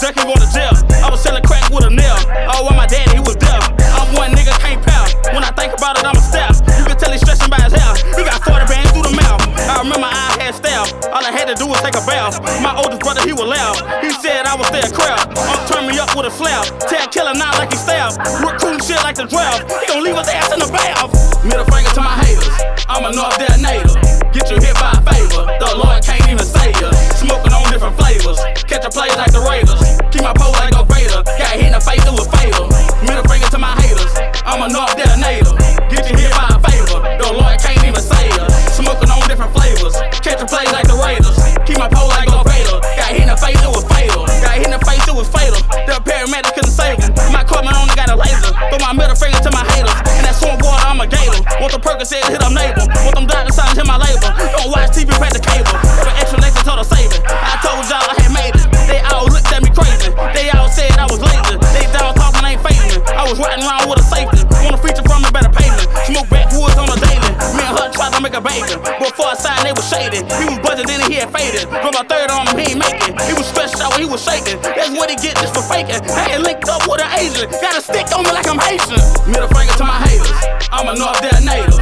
junkie going to jail. I was selling crack with a nail. Oh, while my daddy, he was deaf. I'm one nigga, can't pout. When I think about it, I'm a staff. You can tell he's stressing by his hair. He got 40 bands through the mouth. I remember I had staff. All I had to do was take a bath. My oldest brother, he was loud. He said I was their crowd. Turn me up with a slap. Tag killer not like he stabbed. Recruiting shit like the draft. He gon' leave his ass in the bath. Middle finger to my haters. I'm a North detonator. Get you hit by a favor. The Lord can't even save you. Smoking on different flavors. Catch a play like the Raiders. Keep my pole like a Vader. Got hit in the face, it was fatal. Middle finger to my haters. I'm a North detonator. Get you hit by a favor. The Lord can't even save you. Smoking on different flavors. Catch a play like the Raiders. Keep my pole like a Vader. Got hit in the face, it was fatal. Got hit in the face, it was fatal. The paramedics couldn't save him. My equipment only got a laser. Throw my middle finger to my haters. And that swamp water, I'm a gator. Want the Percocet, hit them neighbor. Want them doctor signs, hit my label. Don't watch TV, pay the cable. Every extra lesson told her save it. I told y'all I had made it. They all looked at me crazy. They all said I was lazy. They down talking ain't faking. I was riding around with a safety. Want a feature from me, better pay me. Smoke backwoods on a daily. Me and her tried to make a baby. Before I signed, they was shaded. He was buzzing, then he had faded. Drove my third on him, he ain't make it. He was stretched out, he was shaking. That's what he get just for faking. I ain't linked up with an Asian. Got a stick on me like I'm Haitian. Middle finger to my haters. I'm a North detonator.